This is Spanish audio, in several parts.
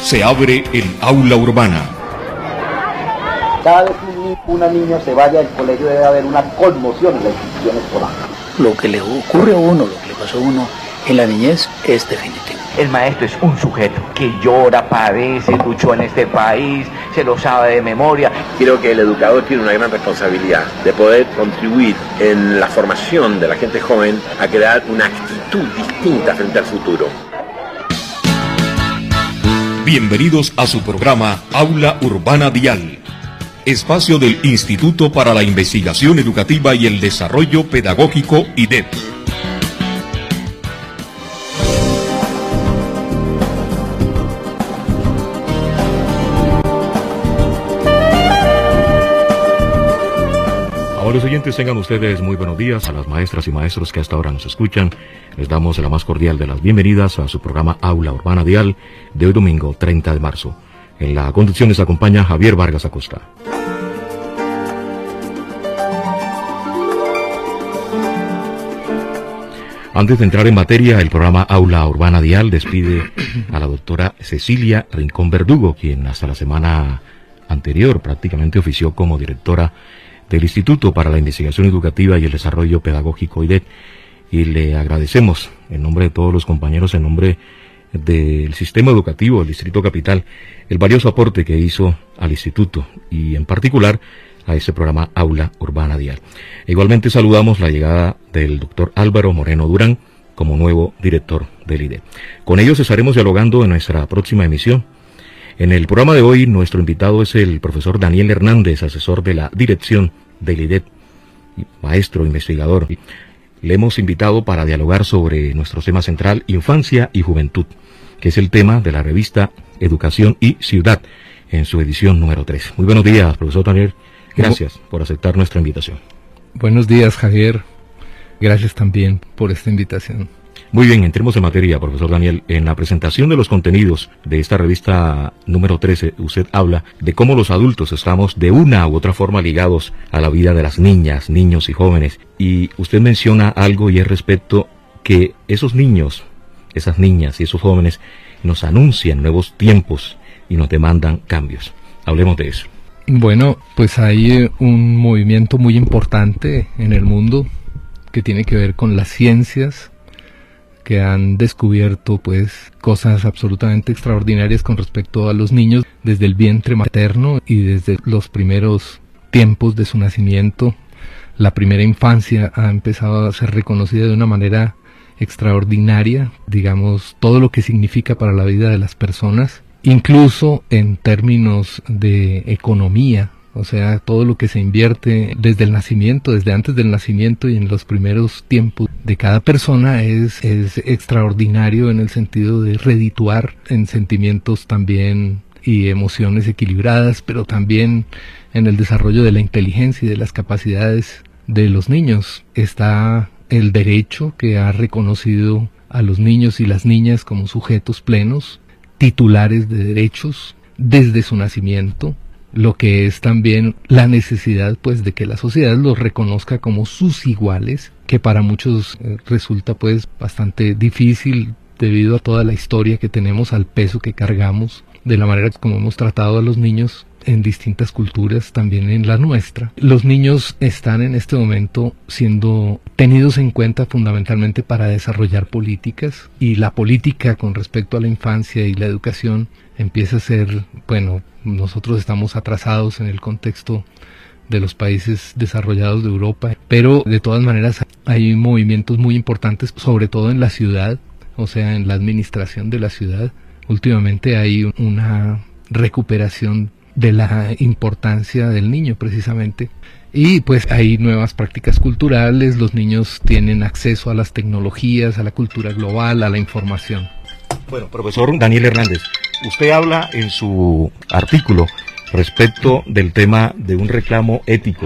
se abre el aula urbana. Cada vez que una niña se vaya al colegio debe haber una conmoción en la institución escolar. Lo que le ocurre a uno, lo que le pasó a uno en la niñez es definitivo. El maestro es un sujeto que llora, padece, luchó en este país, se lo sabe de memoria. Creo que el educador tiene una gran responsabilidad de poder contribuir en la formación de la gente joven a crear una actitud distinta frente al futuro. Bienvenidos a su programa Aula Urbana Dial, espacio del Instituto para la Investigación Educativa y el Desarrollo Pedagógico IDEP. Los oyentes, tengan ustedes muy buenos días. A las maestras y maestros que hasta ahora nos escuchan, les damos la más cordial de las bienvenidas a su programa Aula Urbana Dial de hoy domingo 30 de marzo. En la conducción les acompaña Javier Vargas Acosta. Antes de entrar en materia, el programa Aula Urbana Dial despide a la doctora Cecilia Rincón Verdugo, quien hasta la semana anterior prácticamente ofició como directora del Instituto para la Investigación Educativa y el Desarrollo Pedagógico IDEP, y le agradecemos en nombre de todos los compañeros, en nombre del sistema educativo del Distrito Capital, el valioso aporte que hizo al Instituto y en particular a este programa Aula Urbana Dial. Igualmente saludamos la llegada del doctor Álvaro Moreno Durán como nuevo director del IDEP. Con ellos estaremos dialogando en nuestra próxima emisión. En el programa de hoy, nuestro invitado es el profesor Daniel Hernández, asesor de la dirección del IDEP, maestro investigador. Le hemos invitado para dialogar sobre nuestro tema central, Infancia y Juventud, que es el tema de la revista Educación y Ciudad, en su edición número 3. Muy buenos días, profesor Daniel. Gracias por aceptar nuestra invitación. Buenos días, Javier. Gracias también por esta invitación. Muy bien, entremos en materia, profesor Daniel. En la presentación de los contenidos de esta revista número 13, usted habla de cómo los adultos estamos de una u otra forma ligados a la vida de las niñas, niños y jóvenes. Y usted menciona algo y es respecto que esos niños, esas niñas y esos jóvenes nos anuncian nuevos tiempos y nos demandan cambios. Hablemos de eso. Bueno, pues hay un movimiento muy importante en el mundo que tiene que ver con las ciencias, que han descubierto pues cosas absolutamente extraordinarias con respecto a los niños desde el vientre materno y desde los primeros tiempos de su nacimiento. La primera infancia ha empezado a ser reconocida de una manera extraordinaria, digamos, todo lo que significa para la vida de las personas, incluso en términos de economía. O sea, todo lo que se invierte desde el nacimiento, desde antes del nacimiento y en los primeros tiempos de cada persona es extraordinario en el sentido de redituar en sentimientos también y emociones equilibradas, pero también en el desarrollo de la inteligencia y de las capacidades de los niños. Está el derecho que ha reconocido a los niños y las niñas como sujetos plenos, titulares de derechos desde su nacimiento, lo que es también la necesidad pues de que la sociedad los reconozca como sus iguales, que para muchos resulta pues bastante difícil debido a toda la historia que tenemos, al peso que cargamos, de la manera como hemos tratado a los niños en distintas culturas, también en la nuestra. Los niños están en este momento siendo tenidos en cuenta fundamentalmente para desarrollar políticas, y la política con respecto a la infancia y la educación empieza a ser, bueno, nosotros estamos atrasados en el contexto de los países desarrollados de Europa, pero de todas maneras hay movimientos muy importantes, sobre todo en la ciudad, o sea, en la administración de la ciudad. Últimamente hay una recuperación de la importancia del niño precisamente, y pues hay nuevas prácticas culturales, los niños tienen acceso a las tecnologías, a la cultura global, a la información. Bueno, profesor Daniel Hernández, usted habla en su artículo respecto del tema de un reclamo ético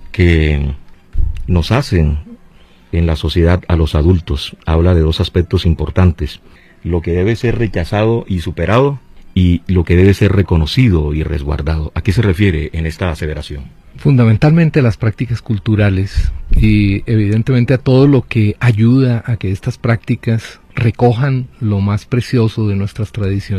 que nos hacen en la sociedad a los adultos. Habla de dos aspectos importantes: lo que debe ser rechazado y superado, y lo que debe ser reconocido y resguardado. ¿A qué se refiere en esta aseveración? Fundamentalmente a las prácticas culturales y evidentemente a todo lo que ayuda a que estas prácticas recojan lo más precioso de nuestras tradiciones,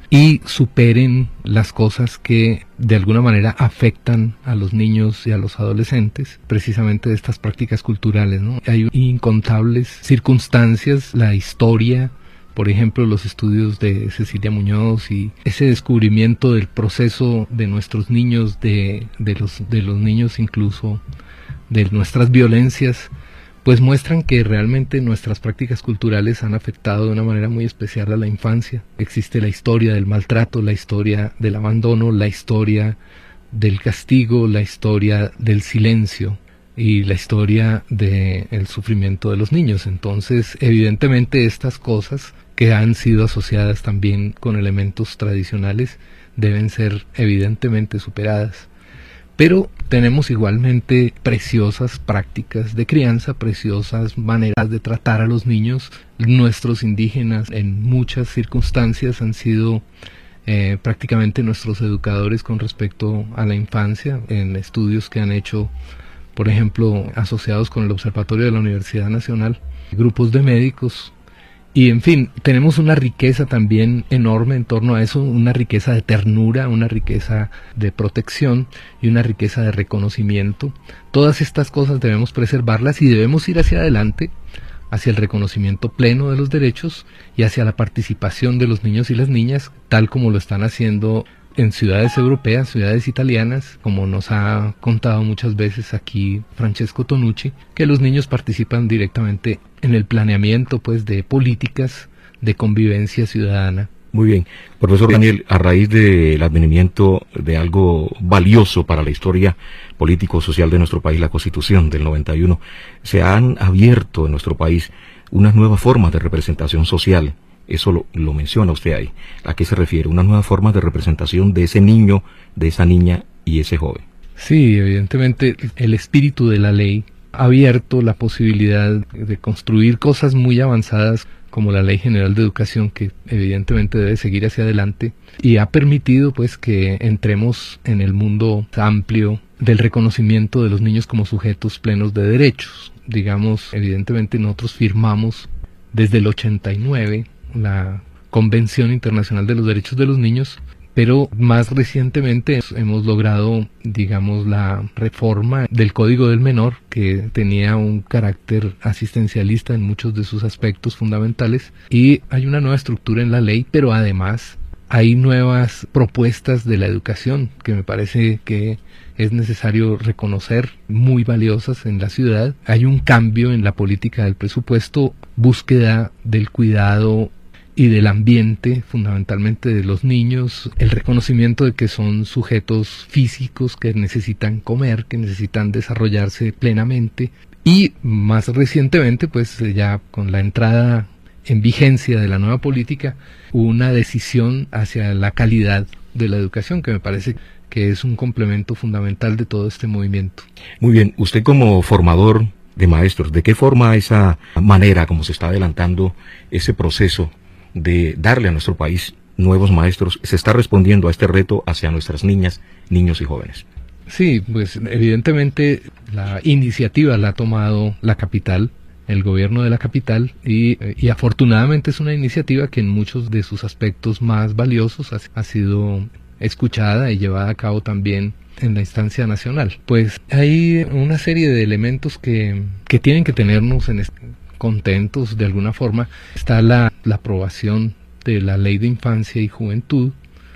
y superen las cosas que de alguna manera afectan a los niños y a los adolescentes, precisamente de estas prácticas culturales, ¿no? Hay incontables circunstancias, la historia, por ejemplo, los estudios de Cecilia Muñoz y ese descubrimiento del proceso de nuestros niños, de los niños incluso, de nuestras violencias, pues muestran que realmente nuestras prácticas culturales han afectado de una manera muy especial a la infancia. Existe la historia del maltrato, la historia del abandono, la historia del castigo, la historia del silencio y la historia del sufrimiento de los niños. Entonces, evidentemente estas cosas que han sido asociadas también con elementos tradicionales deben ser evidentemente superadas. Pero tenemos igualmente preciosas prácticas de crianza, preciosas maneras de tratar a los niños. Nuestros indígenas en muchas circunstancias han sido prácticamente nuestros educadores con respecto a la infancia, en estudios que han hecho, por ejemplo, asociados con el Observatorio de la Universidad Nacional, grupos de médicos. Y en fin, tenemos una riqueza también enorme en torno a eso, una riqueza de ternura, una riqueza de protección y una riqueza de reconocimiento. Todas estas cosas debemos preservarlas y debemos ir hacia adelante, hacia el reconocimiento pleno de los derechos y hacia la participación de los niños y las niñas, tal como lo están haciendo en ciudades europeas, ciudades italianas, como nos ha contado muchas veces aquí Francesco Tonucci, que los niños participan directamente en el planeamiento pues de políticas de convivencia ciudadana. Muy bien. Profesor Daniel, a raíz del advenimiento de algo valioso para la historia político-social de nuestro país, la Constitución del 91, se han abierto en nuestro país unas nuevas formas de representación social. Eso lo menciona usted ahí. ¿A qué se refiere? Una nueva forma de representación de ese niño, de esa niña y ese joven. Sí, evidentemente el espíritu de la ley ha abierto la posibilidad de construir cosas muy avanzadas como la Ley General de Educación, que evidentemente debe seguir hacia adelante, y ha permitido pues que entremos en el mundo amplio del reconocimiento de los niños como sujetos plenos de derechos. Digamos, evidentemente nosotros firmamos desde el 89 la Convención Internacional de los Derechos de los Niños, pero más recientemente hemos logrado, digamos, la reforma del Código del Menor, que tenía un carácter asistencialista en muchos de sus aspectos fundamentales, y hay una nueva estructura en la ley, pero además hay nuevas propuestas de la educación que me parece que es necesario reconocer, muy valiosas en la ciudad. Hay un cambio en la política del presupuesto, búsqueda del cuidado y del ambiente, fundamentalmente de los niños, el reconocimiento de que son sujetos físicos que necesitan comer, que necesitan desarrollarse plenamente, y más recientemente, pues ya con la entrada en vigencia de la nueva política, una decisión hacia la calidad de la educación, que me parece que es un complemento fundamental de todo este movimiento. Muy bien, usted como formador de maestros, ¿de qué forma esa manera como se está adelantando ese proceso de darle a nuestro país nuevos maestros, se está respondiendo a este reto hacia nuestras niñas, niños y jóvenes? Sí, pues evidentemente la iniciativa la ha tomado la capital, el gobierno de la capital, y afortunadamente es una iniciativa que en muchos de sus aspectos más valiosos ha sido escuchada y llevada a cabo también en la instancia nacional. Pues hay una serie de elementos que tienen que tenernos contentos de alguna forma. Está la aprobación de la Ley de Infancia y Juventud,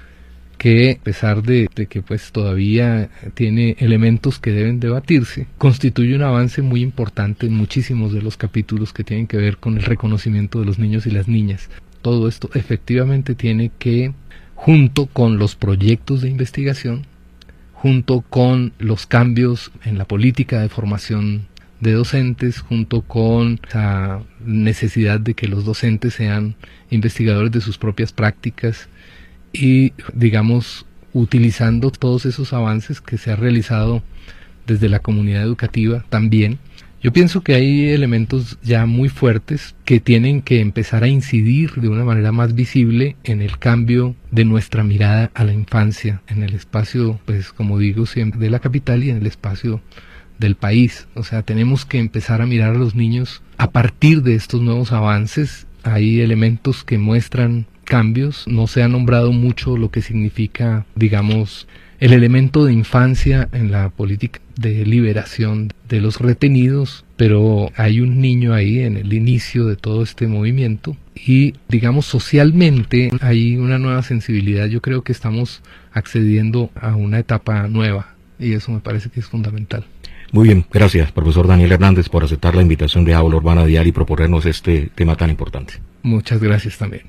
que a pesar de que pues todavía tiene elementos que deben debatirse, constituye un avance muy importante en muchísimos de los capítulos que tienen que ver con el reconocimiento de los niños y las niñas. Todo esto efectivamente tiene que, junto con los proyectos de investigación, junto con los cambios en la política de formación de docentes, junto con la necesidad de que los docentes sean investigadores de sus propias prácticas y, digamos, utilizando todos esos avances que se ha realizado desde la comunidad educativa también. Yo pienso que hay elementos ya muy fuertes que tienen que empezar a incidir de una manera más visible en el cambio de nuestra mirada a la infancia, en el espacio, pues como digo siempre, de la capital y en el espacio del país. O sea, tenemos que empezar a mirar a los niños a partir de estos nuevos avances. Hay elementos que muestran cambios. No se ha nombrado mucho lo que significa, digamos, el elemento de infancia en la política de liberación de los retenidos, pero hay un niño ahí en el inicio de todo este movimiento y, digamos, socialmente hay una nueva sensibilidad. Yo creo que estamos accediendo a una etapa nueva y eso me parece que es fundamental. Muy bien, gracias, profesor Daniel Hernández, por aceptar la invitación de Aula Urbana Dial y proponernos este tema tan importante. Muchas gracias también.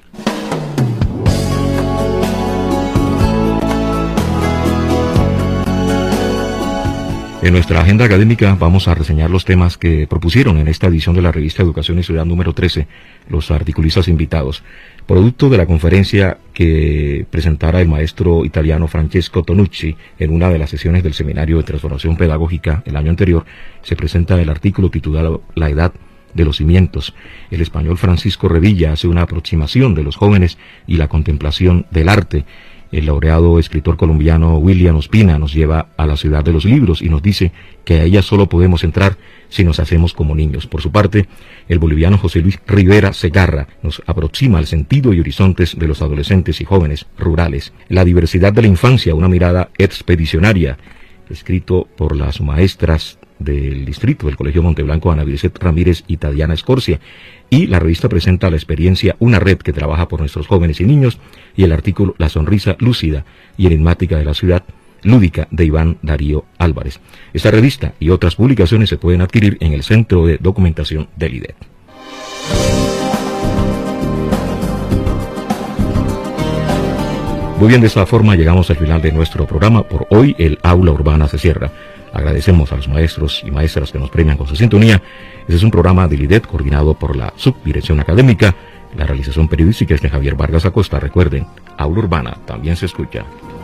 En nuestra agenda académica vamos a reseñar los temas que propusieron en esta edición de la revista Educación y Ciudad número 13, los articulistas invitados, producto de la conferencia que presentara el maestro italiano Francesco Tonucci en una de las sesiones del Seminario de Transformación Pedagógica el año anterior. Se presenta el artículo titulado La edad de los cimientos. El español Francisco Revilla hace una aproximación de los jóvenes y la contemplación del arte. El laureado escritor colombiano William Ospina nos lleva a la ciudad de los libros y nos dice que a ella solo podemos entrar si nos hacemos como niños. Por su parte, el boliviano José Luis Rivera Segarra nos aproxima al sentido y horizontes de los adolescentes y jóvenes rurales. La diversidad de la infancia, una mirada expedicionaria, escrito por las maestras del distrito del Colegio Monteblanco, Ana Vicet Ramírez y Tadiana Escorcia. Y la revista presenta la experiencia Una red que trabaja por nuestros jóvenes y niños, y el artículo La sonrisa lúcida y enigmática de la ciudad lúdica de Iván Darío Álvarez. Esta revista y otras publicaciones se pueden adquirir en el Centro de Documentación del IDET. Muy bien, de esta forma llegamos al final de nuestro programa. Por hoy el Aula Urbana se cierra. Agradecemos a los maestros y maestras que nos premian con su sintonía. Este es un programa del IDET coordinado por la Subdirección Académica. La realización periodística es de Javier Vargas Acosta. Recuerden, Aula Urbana también se escucha.